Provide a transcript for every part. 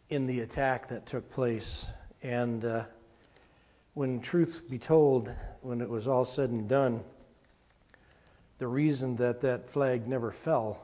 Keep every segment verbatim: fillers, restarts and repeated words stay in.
in the attack that took place. And uh, when truth be told, when it was all said and done, the reason that that flag never fell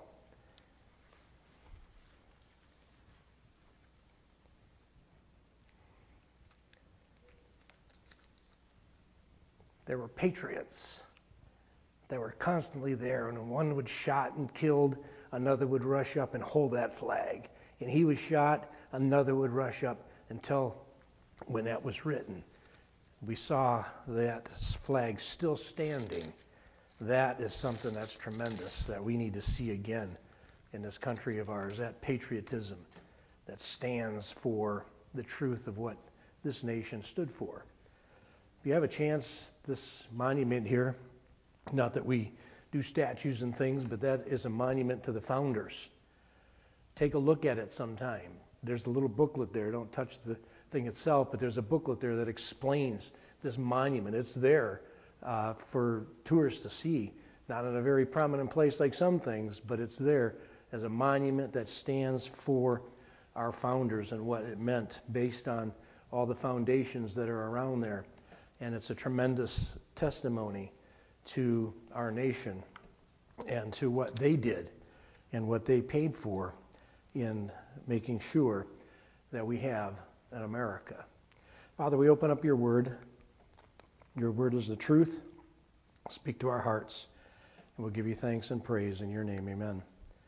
there were patriots that were constantly there, and when one would shot and killed, another would rush up and hold that flag. And he was shot, another would rush up until when that was written, we saw that flag still standing. That is something that's tremendous that we need to see again in this country of ours, that patriotism that stands for the truth of what this nation stood for. If you have a chance, this monument here, not that we do statues and things, but that is a monument to the founders. Take a look at it sometime. There's a little booklet there. Don't touch the thing itself, but there's a booklet there that explains this monument. It's there uh, for tourists to see. Not in a very prominent place like some things, but it's there as a monument that stands for our founders and what it meant based on all the foundations that are around there. And it's a tremendous testimony to our nation and to what they did and what they paid for in making sure that we have an America. Father, we open up your word. Your word is the truth. Speak to our hearts, and we'll give you thanks and praise in your name. Amen.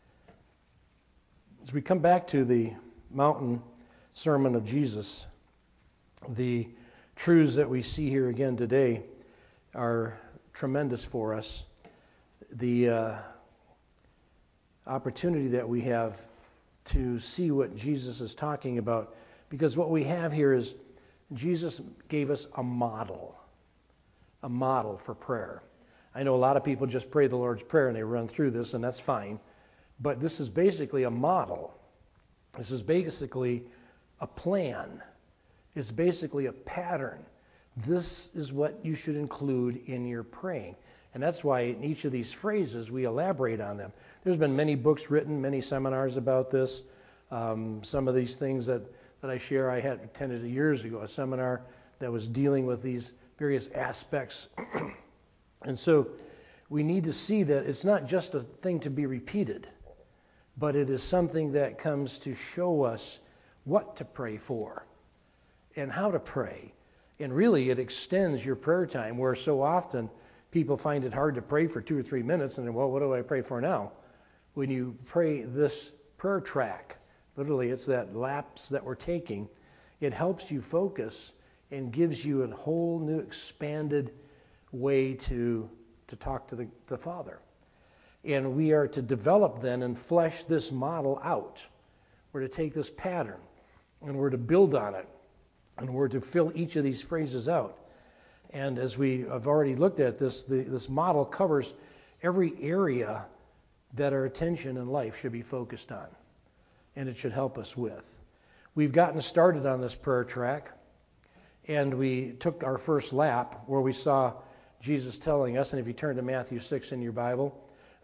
As we come back to the mountain sermon of Jesus, the truths that we see here again today are tremendous for us. The uh, opportunity that we have to see what Jesus is talking about, because what we have here is Jesus gave us a model, a model for prayer. I know a lot of people just pray the Lord's Prayer and they run through this, and that's fine, but this is basically a model. This is basically a plan. It's basically a pattern. This is what you should include in your praying. And that's why in each of these phrases we elaborate on them. There's been many books written, many seminars about this. Um, some of these things that, that I share, I had attended years ago, a seminar that was dealing with these various aspects. And so we need to see that it's not just a thing to be repeated, but it is something that comes to show us what to pray for and how to pray. And really, it extends your prayer time, where so often people find it hard to pray for two or three minutes, and then, well, what do I pray for now? When you pray this prayer track, literally it's that lapse that we're taking, it helps you focus and gives you a whole new expanded way to, to talk to the, the Father. And we are to develop then and flesh this model out. We're to take this pattern, and we're to build on it. And we're to fill each of these phrases out. And as we have already looked at this, the, this model covers every area that our attention in life should be focused on. And it should help us with. We've gotten started on this prayer track. And we took our first lap where we saw Jesus telling us, and if you turn to Matthew six in your Bible,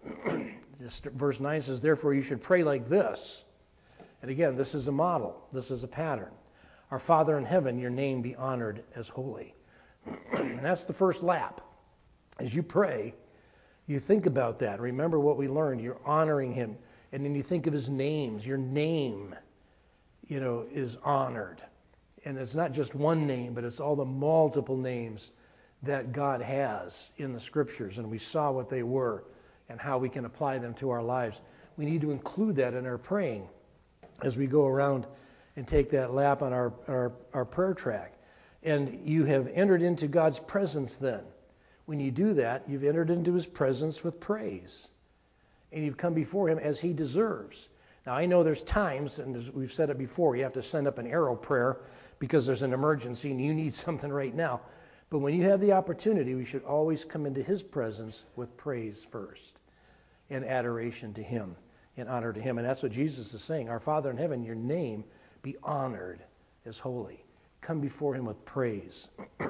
verse nine says, therefore you should pray like this. And again, this is a model. This is a pattern. Our Father in heaven, your name be honored as holy. And that's the first lap. As you pray, you think about that. Remember what we learned. You're honoring him. And then you think of his names. Your name, you know, is honored. And it's not just one name, but it's all the multiple names that God has in the scriptures. And we saw what they were and how we can apply them to our lives. We need to include that in our praying as we go around and take that lap on our, our, our prayer track. And you have entered into God's presence then. When you do that, you've entered into his presence with praise. And you've come before him as he deserves. Now, I know there's times, and there's, we've said it before, you have to send up an arrow prayer because there's an emergency and you need something right now. But when you have the opportunity, we should always come into his presence with praise first and adoration to him and honor to him. And that's what Jesus is saying. Our Father in heaven, your name be honored as holy. Come before him with praise.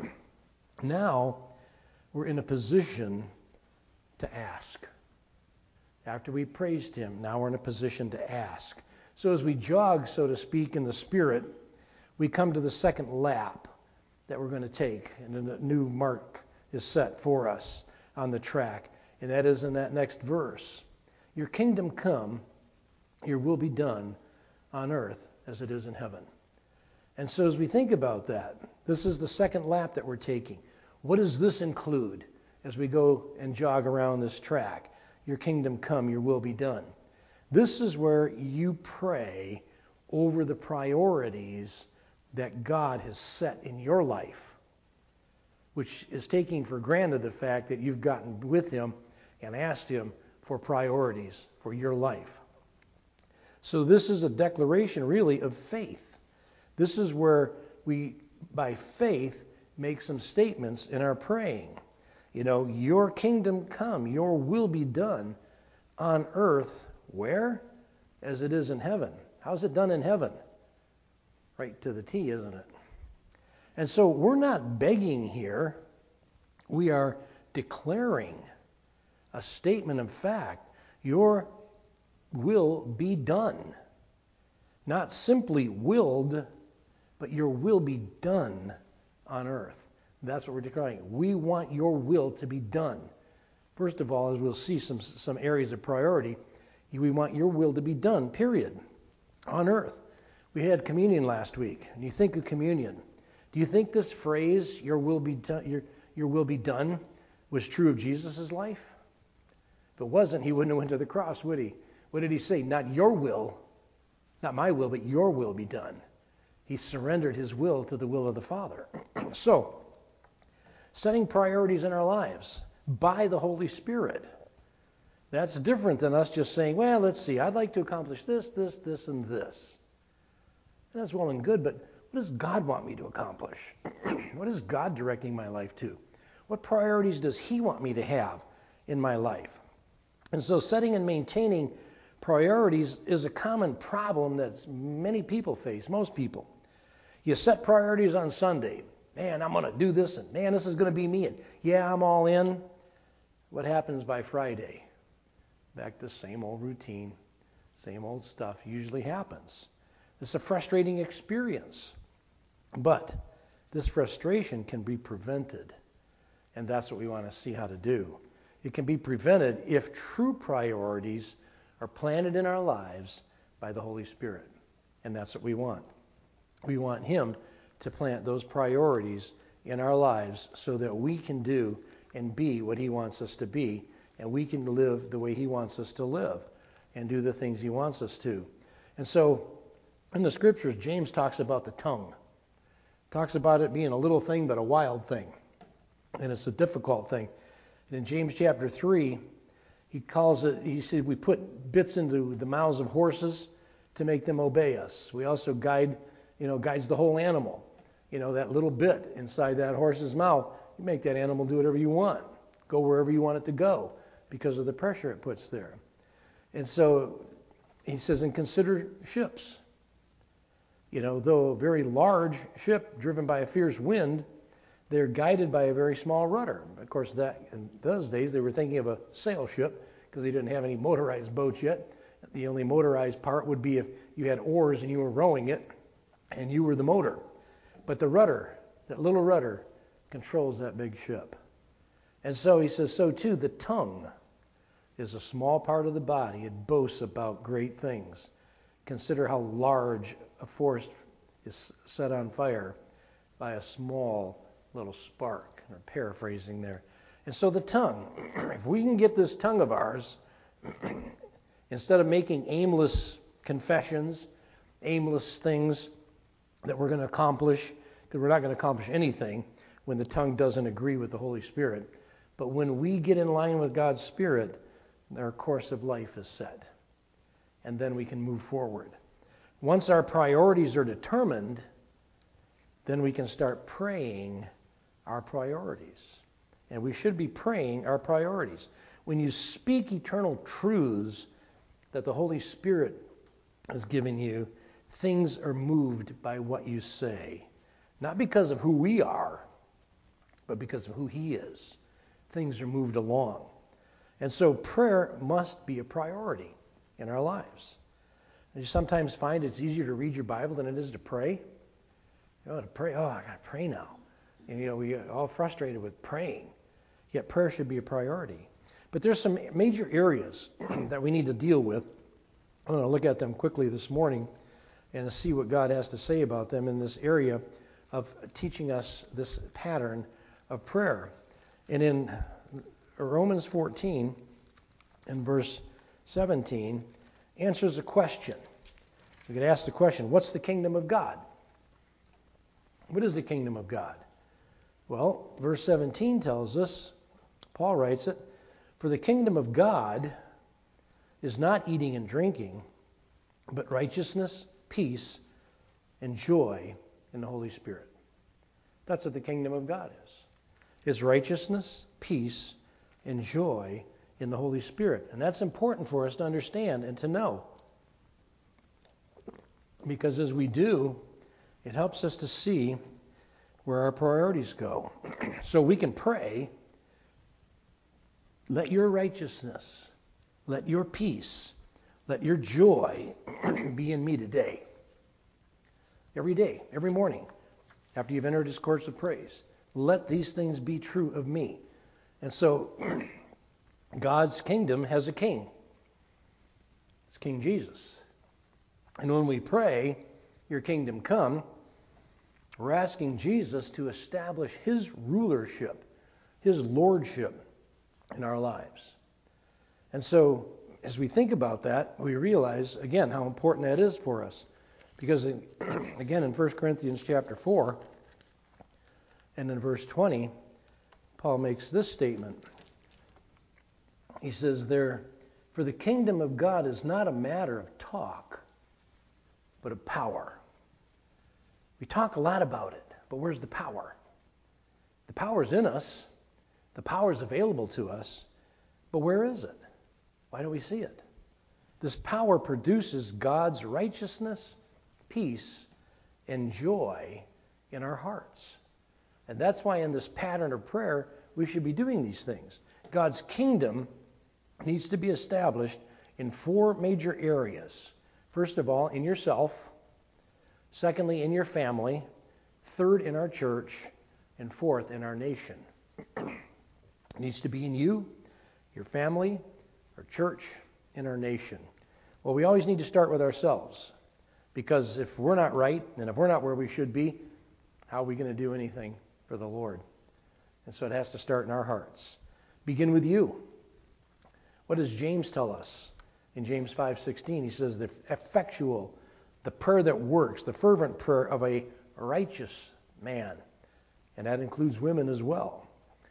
Now, we're in a position to ask. After we praised him, now we're in a position to ask. So as we jog, so to speak, in the Spirit, we come to the second lap that we're going to take, and a new mark is set for us on the track, and that is in that next verse. Your kingdom come, your will be done on earth as it is in heaven. And so as we think about that, this is the second lap that we're taking. What does this include as we go and jog around this track? Your kingdom come, your will be done. This is where you pray over the priorities that God has set in your life, which is taking for granted the fact that you've gotten with him and asked him for priorities for your life. So this is a declaration really of faith. This is where we, by faith, make some statements in our praying. You know, your kingdom come, your will be done on earth, where? As it is in heaven. How's it done in heaven? Right to the T, isn't it? And so we're not begging here. We are declaring a statement of fact. Your will be done. Not simply willed, but your will be done on earth. That's what we're declaring. We want your will to be done. First of all, as we'll see some, some areas of priority, we want your will to be done, period, on earth. We had communion last week, and you think of communion. Do you think this phrase, your will be done, your, your will be done, was true of Jesus' life? If it wasn't, he wouldn't have went to the cross, would he? What did he say? Not your will, not my will, but your will be done. He surrendered his will to the will of the Father. So, setting priorities in our lives by the Holy Spirit. That's different than us just saying, well, let's see, I'd like to accomplish this, this, this, and this. And that's well and good, but what does God want me to accomplish? What is God directing my life to? What priorities does he want me to have in my life? And so setting and maintaining priorities is a common problem that many people face, most people. You set priorities on Sunday. Man, I'm going to do this, and man, this is going to be me, and yeah, I'm all in. What happens by Friday? Back to the same old routine, same old stuff usually happens. It's a frustrating experience. But this frustration can be prevented, and that's what we want to see how to do. It can be prevented if true priorities are planted in our lives by the Holy Spirit, and that's what we want. We want him to plant those priorities in our lives so that we can do and be what he wants us to be, and we can live the way he wants us to live and do the things he wants us to. And so in the scriptures, James talks about the tongue. Talks about it being a little thing but a wild thing, and it's a difficult thing. And in James chapter three, he calls it, he said, we put bits into the mouths of horses to make them obey us. We also guide, you know, guides the whole animal. You know, that little bit inside that horse's mouth, you make that animal do whatever you want, go wherever you want it to go because of the pressure it puts there. And so he says, and consider ships. You know, though a very large ship driven by a fierce wind, they're guided by a very small rudder. Of course, that in those days they were thinking of a sail ship because they didn't have any motorized boats yet. The only motorized part would be if you had oars and you were rowing it and you were the motor. But the rudder, that little rudder, controls that big ship. And so he says, so too the tongue is a small part of the body. It boasts about great things. Consider how large a forest is set on fire by a small little spark. I'm paraphrasing there. And so the tongue, if we can get this tongue of ours, instead of making aimless confessions, aimless things that we're going to accomplish, because we're not going to accomplish anything when the tongue doesn't agree with the Holy Spirit. But when we get in line with God's Spirit, our course of life is set. And then we can move forward. Once our priorities are determined, then we can start praying our priorities. And we should be praying our priorities. When you speak eternal truths that the Holy Spirit has given you, things are moved by what you say. Not because of who we are, but because of who he is. Things are moved along. And so prayer must be a priority in our lives. You sometimes find it's easier to read your Bible than it is to pray. You know, to pray, oh, I got to pray now. And, you know, we get all frustrated with praying. Yet prayer should be a priority. But there's some major areas that we need to deal with. I'm going to look at them quickly this morning and see what God has to say about them in this area of teaching us this pattern of prayer. And in Romans fourteen and verse seventeen answers a question. We could ask the question, what's the kingdom of God? What is the kingdom of God? Well, verse seventeen tells us, Paul writes it, for the kingdom of God is not eating and drinking, but righteousness, peace, and joy in the Holy Spirit. That's what the kingdom of God is. It's righteousness, peace, and joy in the Holy Spirit. And that's important for us to understand and to know. Because as we do, it helps us to see where our priorities go. So we can pray, let your righteousness, let your peace, let your joy be in me today. Every day, every morning, after you've entered his courts of praise, let these things be true of me. And so God's kingdom has a king. It's King Jesus. And when we pray, your kingdom come, we're asking Jesus to establish his rulership, his lordship in our lives. And so as we think about that, we realize, again, how important that is for us. Because, in, again, in First Corinthians chapter four and in verse twenty, Paul makes this statement. He says there, for the kingdom of God is not a matter of talk, but of power. We talk a lot about it, but where's the power? The power's in us. The power's available to us, but where is it? Why don't we see it? This power produces God's righteousness, peace, and joy in our hearts. And that's why in this pattern of prayer, we should be doing these things. God's kingdom needs to be established in four major areas. First of all, in yourself. Secondly, in your family. Third, in our church. And fourth, in our nation. It needs to be in you, your family, our church, and our nation. Well, we always need to start with ourselves. Because if we're not right, and if we're not where we should be, how are we going to do anything for the Lord? And so it has to start in our hearts. Begin with you. What does James tell us? In James five sixteen, he says, the effectual, the prayer that works, the fervent prayer of a righteous man, and that includes women as well,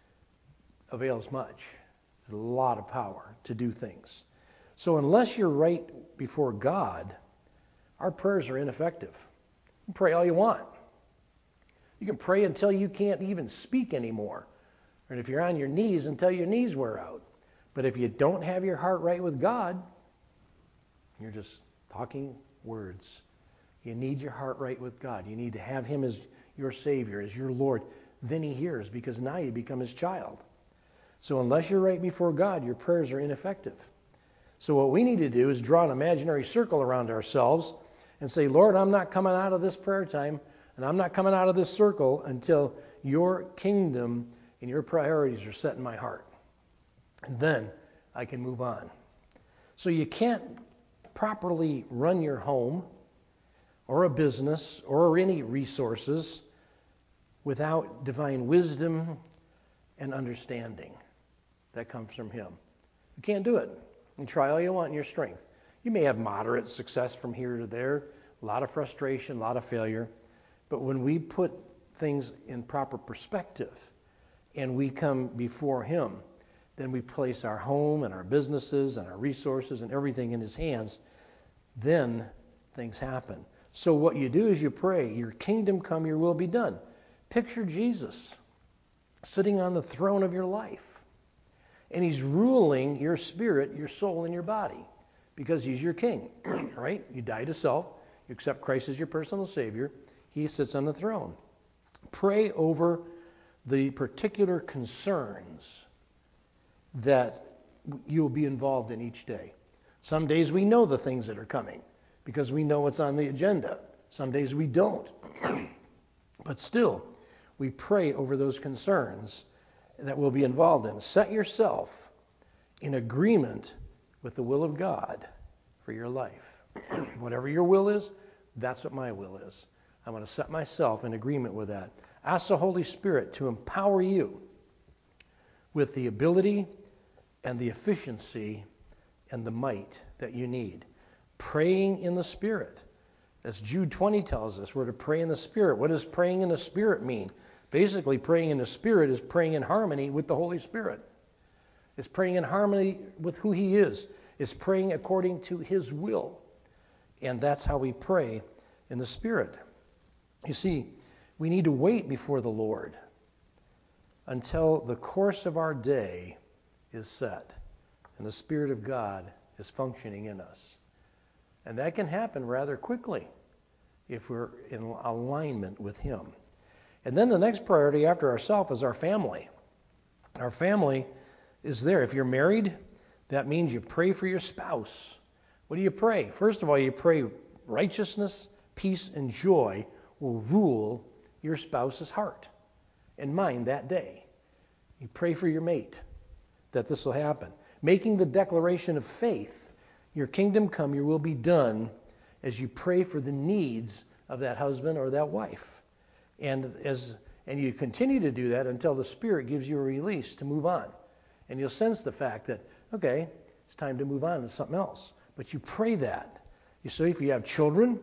avails much. There's a lot of power to do things. So unless you're right before God, our prayers are ineffective. You can pray all you want. You can pray until you can't even speak anymore. And if you're on your knees, until your knees wear out. But if you don't have your heart right with God, you're just talking words. You need your heart right with God. You need to have him as your Savior, as your Lord. Then he hears, because now you become his child. So unless you're right before God, your prayers are ineffective. So what we need to do is draw an imaginary circle around ourselves and say, Lord, I'm not coming out of this prayer time, and I'm not coming out of this circle until your kingdom and your priorities are set in my heart. And then I can move on. So you can't properly run your home or a business or any resources without divine wisdom and understanding that comes from him. You can't do it. You try all you want in your strength. You may have moderate success from here to there, a lot of frustration, a lot of failure. But when we put things in proper perspective and we come before him, then we place our home and our businesses and our resources and everything in his hands, then things happen. So what you do is you pray, your kingdom come, your will be done. Picture Jesus sitting on the throne of your life. And he's ruling your spirit, your soul, and your body because he's your king, right? You die to self. You accept Christ as your personal Savior. He sits on the throne. Pray over the particular concerns that you'll be involved in each day. Some days we know the things that are coming because we know what's on the agenda. Some days we don't. But still, we pray over those concerns that we'll be involved in. Set yourself in agreement with the will of God for your life. Whatever your will is, that's what my will is. I'm going to set myself in agreement with that. Ask the Holy Spirit to empower you with the ability and the efficiency and the might that you need. Praying in the Spirit. As Jude twenty tells us, we're to pray in the Spirit. What does praying in the Spirit mean? Basically, praying in the Spirit is praying in harmony with the Holy Spirit. It's praying in harmony with who He is. It's praying according to His will. And that's how we pray in the Spirit. You see, we need to wait before the Lord until the course of our day is set and the Spirit of God is functioning in us. And that can happen rather quickly if we're in alignment with Him. And then the next priority after ourselves is our family. Our family is there. If you're married, that means you pray for your spouse. What do you pray? First of all, you pray righteousness, peace, and joy will rule your spouse's heart and mind that day. You pray for your mate that this will happen. Making the declaration of faith, your kingdom come, your will be done, as you pray for the needs of that husband or that wife. And as and you continue to do that until the Spirit gives you a release to move on. And you'll sense the fact that, okay, it's time to move on to something else. But you pray that. You see, if you have children,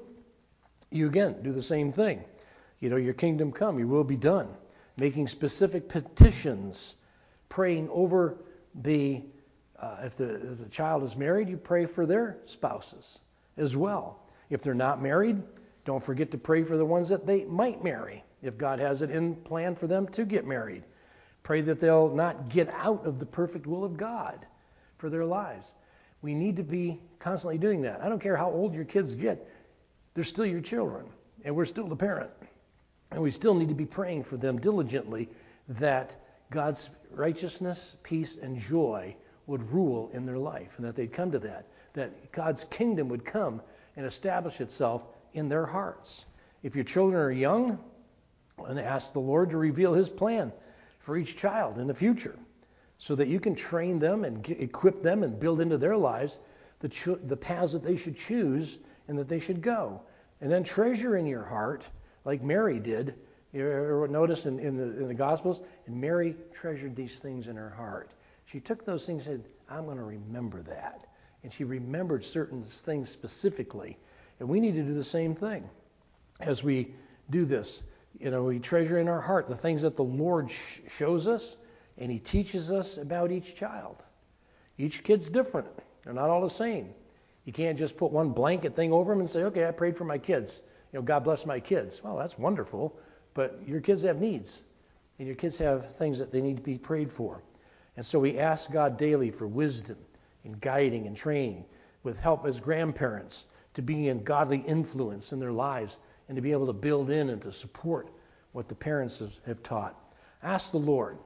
you again do the same thing. You know, your kingdom come, your will be done. Making specific petitions, praying over the, uh, if, the if the child is married, you pray for their spouses as well. If they're not married, don't forget to pray for the ones that they might marry, if God has it in plan for them to get married. Pray that they'll not get out of the perfect will of God for their lives. We need to be constantly doing that. I don't care how old your kids get, they're still your children, and we're still the parent. And we still need to be praying for them diligently that God's righteousness, peace, and joy would rule in their life, and that they'd come to that, that God's kingdom would come and establish itself in their hearts. If your children are young, then ask the Lord to reveal His plan for each child in the future, so that you can train them and get, equip them and build into their lives the, cho- the paths that they should choose and that they should go. And then treasure in your heart, like Mary did. You ever notice in, in, the, in the Gospels? And Mary treasured these things in her heart. She took those things and said, I'm going to remember that. And she remembered certain things specifically. And we need to do the same thing as we do this. You know, we treasure in our heart the things that the Lord sh- shows us, and He teaches us about each child. Each kid's different. They're not all the same. You can't just put one blanket thing over them and say, okay, I prayed for my kids. You know, God bless my kids. Well, that's wonderful, but your kids have needs, and your kids have things that they need to be prayed for. And so we ask God daily for wisdom in guiding and training, with help as grandparents to be in godly influence in their lives and to be able to build in and to support what the parents have, have taught. Ask the Lord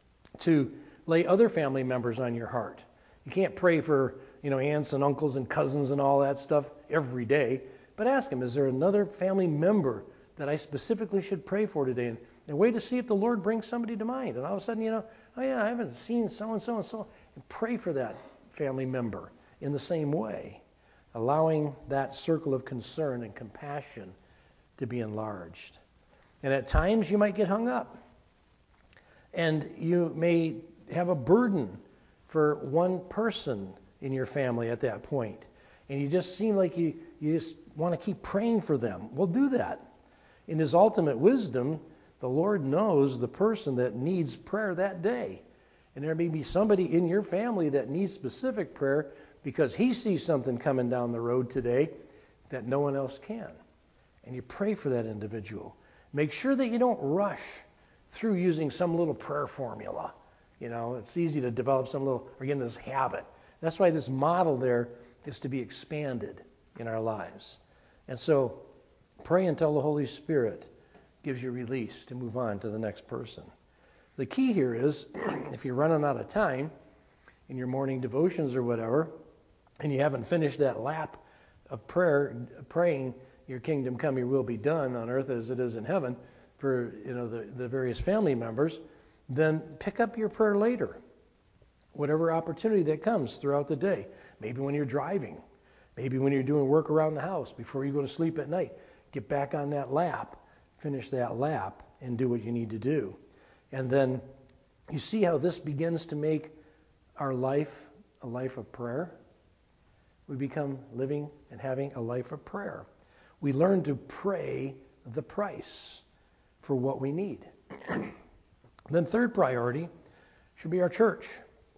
to lay other family members on your heart. You can't pray for, you know, aunts and uncles and cousins and all that stuff every day, but ask Him, is there another family member that I specifically should pray for today? And, and wait to see if the Lord brings somebody to mind. And all of a sudden, you know, oh yeah, I haven't seen so-and-so and so. And pray for that family member in the same way, allowing that circle of concern and compassion to be enlarged. And at times you might get hung up. And you may have a burden for one person in your family at that point. And you just seem like you, you just want to keep praying for them. Well, do that. In His ultimate wisdom, the Lord knows the person that needs prayer that day. And there may be somebody in your family that needs specific prayer because He sees something coming down the road today that no one else can. And you pray for that individual. Make sure that you don't rush through using some little prayer formula. You know, it's easy to develop some little, or get in this habit. That's why this model there is to be expanded in our lives. And so pray until the Holy Spirit gives you release to move on to the next person. The key here is, if you're running out of time in your morning devotions or whatever, and you haven't finished that lap of prayer, praying your kingdom come, your will be done on earth as it is in heaven for, you know, the, the various family members, then pick up your prayer later. Whatever opportunity that comes throughout the day. Maybe when you're driving. Maybe when you're doing work around the house before you go to sleep at night. Get back on that lap, finish that lap, and do what you need to do. And then you see how this begins to make our life a life of prayer. We become living and having a life of prayer. We learn to pray the price for what we need. Then third priority should be our church.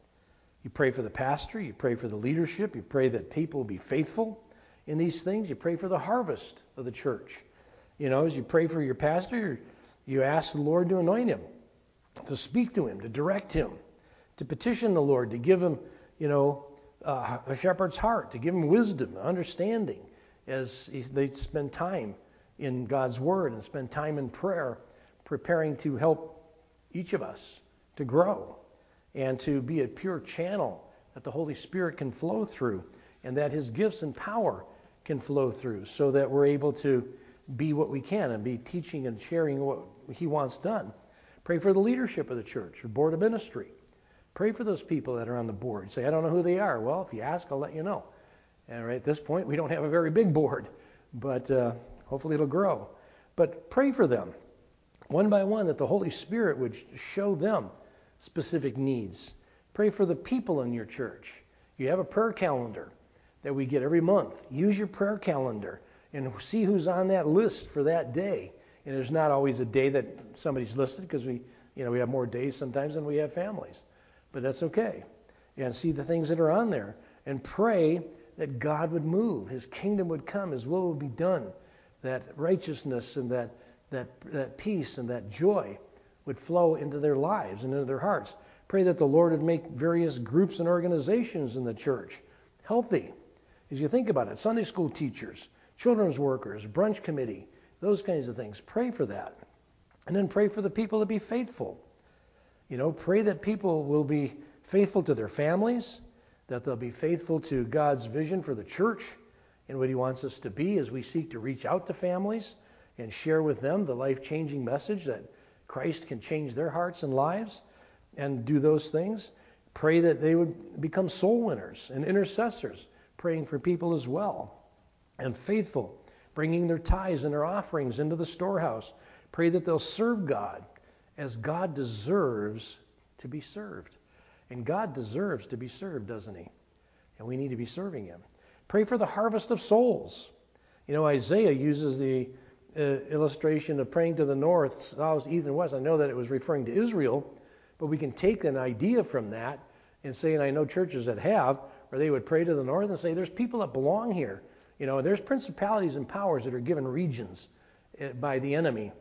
You pray for the pastor, you pray for the leadership, you pray that people will be faithful in these things. You pray for the harvest of the church. You know, as you pray for your pastor, you ask the Lord to anoint him, to speak to him, to direct him, to petition the Lord, to give him, you know, uh, a shepherd's heart, to give him wisdom, understanding, as they spend time in God's Word and spend time in prayer, preparing to help each of us to grow and to be a pure channel that the Holy Spirit can flow through and that His gifts and power can flow through so that we're able to be what we can and be teaching and sharing what He wants done. Pray for the leadership of the church, the board of ministry. Pray for those people that are on the board. You say, I don't know who they are. Well, if you ask, I'll let you know. And right at this point, we don't have a very big board, but uh, hopefully it'll grow. But pray for them, one by one, that the Holy Spirit would show them specific needs. Pray for the people in your church. You have a prayer calendar that we get every month. Use your prayer calendar and see who's on that list for that day. And there's not always a day that somebody's listed because we, you know, we have more days sometimes than we have families. But that's okay. And see the things that are on there and pray that God would move, His kingdom would come, His will would be done, that righteousness and that that that peace and that joy would flow into their lives and into their hearts. Pray that the Lord would make various groups and organizations in the church healthy. As you think about it, Sunday school teachers, children's workers, brunch committee, those kinds of things. Pray for that. And then pray for the people to be faithful. You know, pray that people will be faithful to their families, that they'll be faithful to God's vision for the church and what He wants us to be as we seek to reach out to families and share with them the life-changing message that Christ can change their hearts and lives and do those things. Pray that they would become soul winners and intercessors, praying for people as well, and faithful, bringing their tithes and their offerings into the storehouse. Pray that they'll serve God as God deserves to be served. And God deserves to be served, doesn't He? And we need to be serving Him. Pray for the harvest of souls. You know, Isaiah uses the uh, illustration of praying to the north, south, east, and west. I know that it was referring to Israel, but we can take an idea from that and say, and I know churches that have, where they would pray to the north and say, there's people that belong here. You know, there's principalities and powers that are given regions by the enemy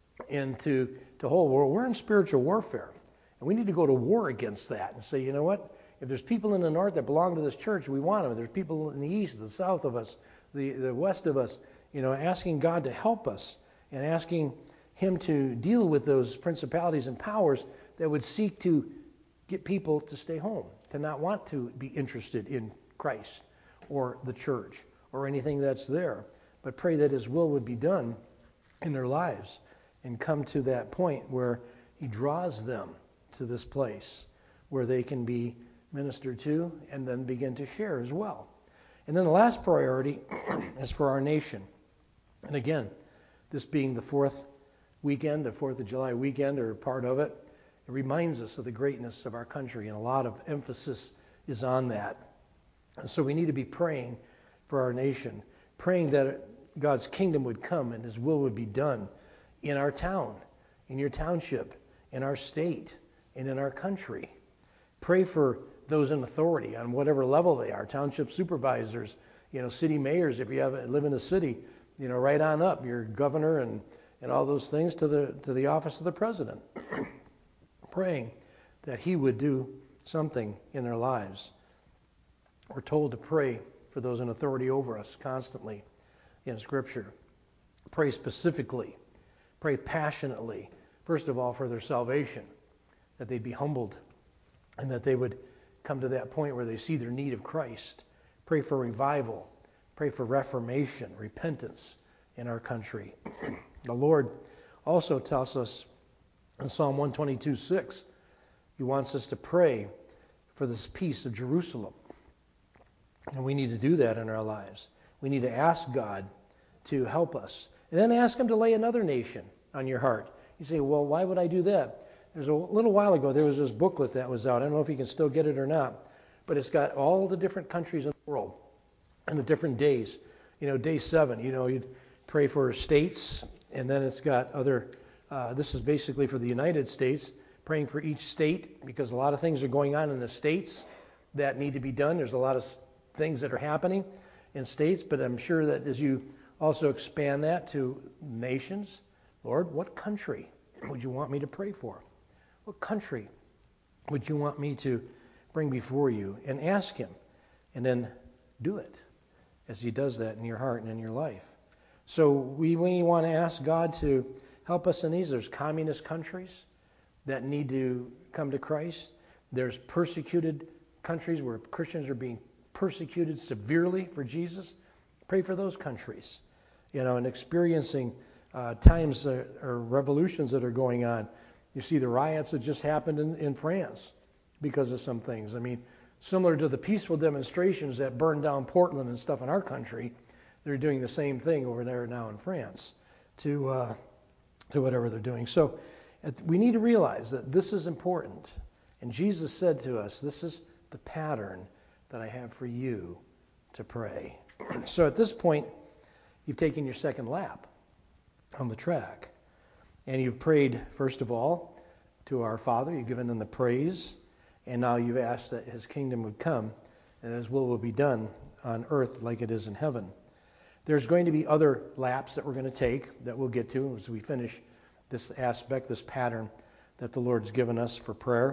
into the whole world. We're in spiritual warfare. And we need to go to war against that and say, you know what? If there's people in the north that belong to this church, we want them. If there's people in the east, the south of us, the, the west of us, you know, asking God to help us and asking Him to deal with those principalities and powers that would seek to get people to stay home, to not want to be interested in Christ or the church or anything that's there. But pray that His will would be done in their lives and come to that point where He draws them to this place where they can be ministered to and then begin to share as well. And then the last priority is for our nation. And again, this being the fourth weekend, the fourth of July weekend, or part of it, it reminds us of the greatness of our country, and a lot of emphasis is on that. And so we need to be praying for our nation, praying that God's kingdom would come and His will would be done in our town, in your township, in our state, and in our country. Pray for those in authority on whatever level they are, township supervisors, you know, city mayors, if you have live in a city, you know, right on up, your governor and, and all those things to the to the office of the president. Praying that He would do something in their lives. We're told to pray for those in authority over us constantly in Scripture. Pray specifically. Pray passionately. First of all, for their salvation, that they'd be humbled and that they would come to that point where they see their need of Christ. Pray for revival. Pray for reformation, repentance in our country. The Lord also tells us in Psalm one twenty-two, six, He wants us to pray for this peace of Jerusalem. And we need to do that in our lives. We need to ask God to help us. And then ask Him to lay another nation on your heart. You say, well, why would I do that? There's a little while ago, there was this booklet that was out. I don't know if you can still get it or not. But it's got all the different countries in the world and the different days. You know, day seven, you know, you'd pray for states. And then it's got other, uh, this is basically for the United States, praying for each state, because a lot of things are going on in the states that need to be done. There's a lot of things that are happening in states, but I'm sure that as you also expand that to nations, Lord, what country would you want me to pray for? What country would you want me to bring before you? And ask Him, and then do it as He does that in your heart and in your life. So we, we want to ask God to help us in these. There's communist countries that need to come to Christ. There's persecuted countries where Christians are being persecuted severely for Jesus. Pray for those countries, you know, and experiencing uh, times uh, or revolutions that are going on. You see the riots that just happened in, in France because of some things. I mean, similar to the peaceful demonstrations that burned down Portland and stuff in our country, they're doing the same thing over there now in France to uh, to whatever they're doing. So we need to realize that this is important. And Jesus said to us, this is the pattern that I have for you to pray. So at this point, you've taken your second lap on the track. And you've prayed, first of all, to our Father. You've given Him the praise. And now you've asked that His kingdom would come and His will will be done on earth like it is in heaven. There's going to be other laps that we're going to take that we'll get to as we finish this aspect, this pattern that the Lord's given us for prayer.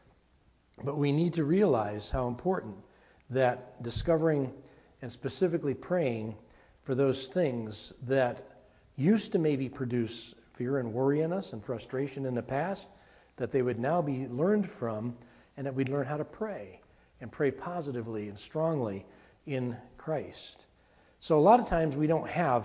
But we need to realize how important that discovering and specifically praying for those things that used to maybe produce fear and worry in us and frustration in the past, that they would now be learned from, and that we'd learn how to pray and pray positively and strongly in Christ. So a lot of times we don't have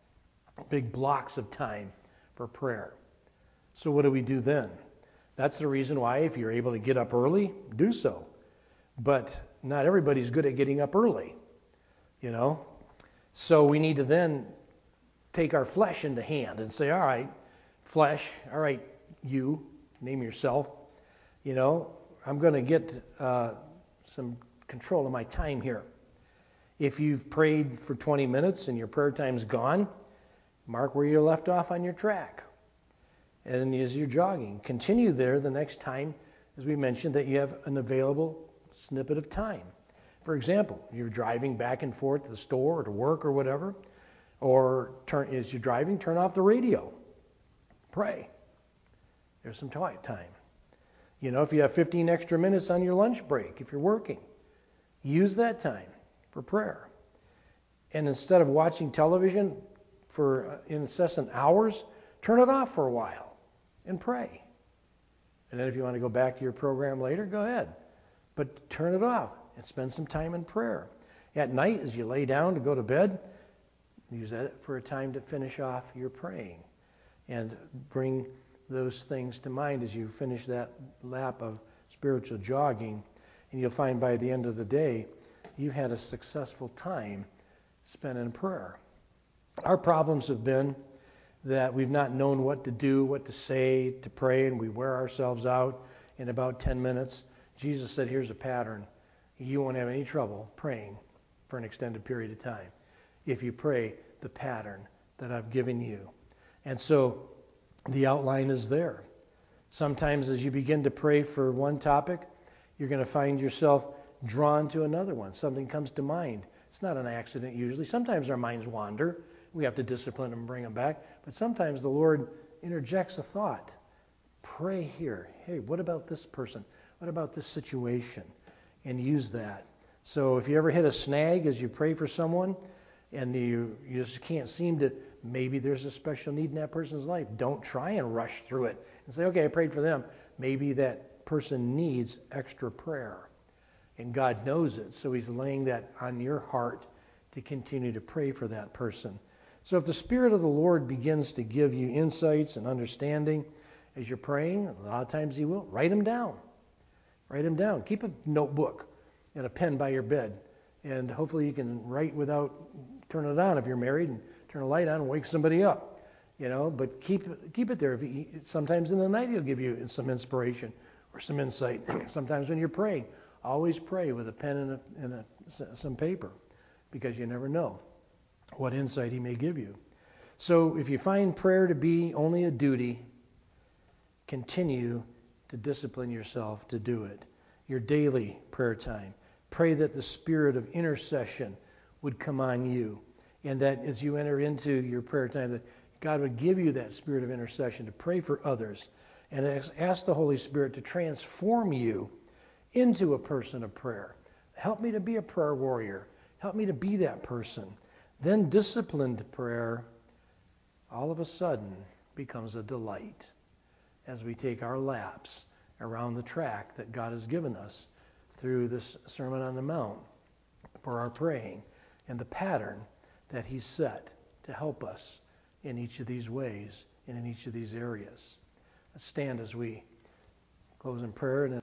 big blocks of time for prayer. So what do we do then? That's the reason why if you're able to get up early, do so. But not everybody's good at getting up early, you know. So we need to then take our flesh into hand and say, all right, flesh, all right, you, name yourself, you know, I'm going to get uh, some control of my time here. If you've prayed for twenty minutes and your prayer time's gone, mark where you left off on your track. And as you're jogging, continue there the next time, as we mentioned, that you have an available snippet of time. For example, you're driving back and forth to the store or to work or whatever, or turn, as you're driving, turn off the radio. Pray. There's some time. You know, if you have fifteen extra minutes on your lunch break, if you're working, use that time for prayer. And instead of watching television for incessant hours, turn it off for a while and pray. And then if you want to go back to your program later, go ahead. But turn it off and spend some time in prayer. At night, as you lay down to go to bed, use that for a time to finish off your praying and bring those things to mind as you finish that lap of spiritual jogging. And you'll find by the end of the day, you've had a successful time spent in prayer. Our problems have been that we've not known what to do, what to say, to pray, and we wear ourselves out in about ten minutes. Jesus said, here's a pattern. You won't have any trouble praying for an extended period of time if you pray the pattern that I've given you. And so the outline is there. Sometimes as you begin to pray for one topic, you're going to find yourself drawn to another one. Something comes to mind. It's not an accident usually. Sometimes our minds wander. We have to discipline them and bring them back. But sometimes the Lord interjects a thought. Pray here. Hey, what about this person? What about this situation? And use that. So if you ever hit a snag as you pray for someone and you, you just can't seem to, maybe there's a special need in that person's life. Don't try and rush through it and say, okay, I prayed for them. Maybe that person needs extra prayer. And God knows it. So He's laying that on your heart to continue to pray for that person. So if the Spirit of the Lord begins to give you insights and understanding as you're praying, a lot of times He will, write them down. Write them down. Keep a notebook and a pen by your bed. And hopefully you can write without turning it on if you're married, and turn a light on and wake somebody up. You know, but keep keep it there. If you, sometimes in the night He'll give you some inspiration or some insight. Sometimes when you're praying, always pray with a pen and, a, and a, some paper, because you never know what insight He may give you. So if you find prayer to be only a duty, continue to discipline yourself to do it. Your daily prayer time. Pray that the spirit of intercession would come on you, and that as you enter into your prayer time, that God would give you that spirit of intercession to pray for others, and ask the Holy Spirit to transform you into a person of prayer. Help me to be a prayer warrior. Help me to be that person. Then disciplined prayer all of a sudden becomes a delight as we take our laps around the track that God has given us through this Sermon on the Mount for our praying, and the pattern that He's set to help us in each of these ways and in each of these areas. Let's stand as we close in prayer. And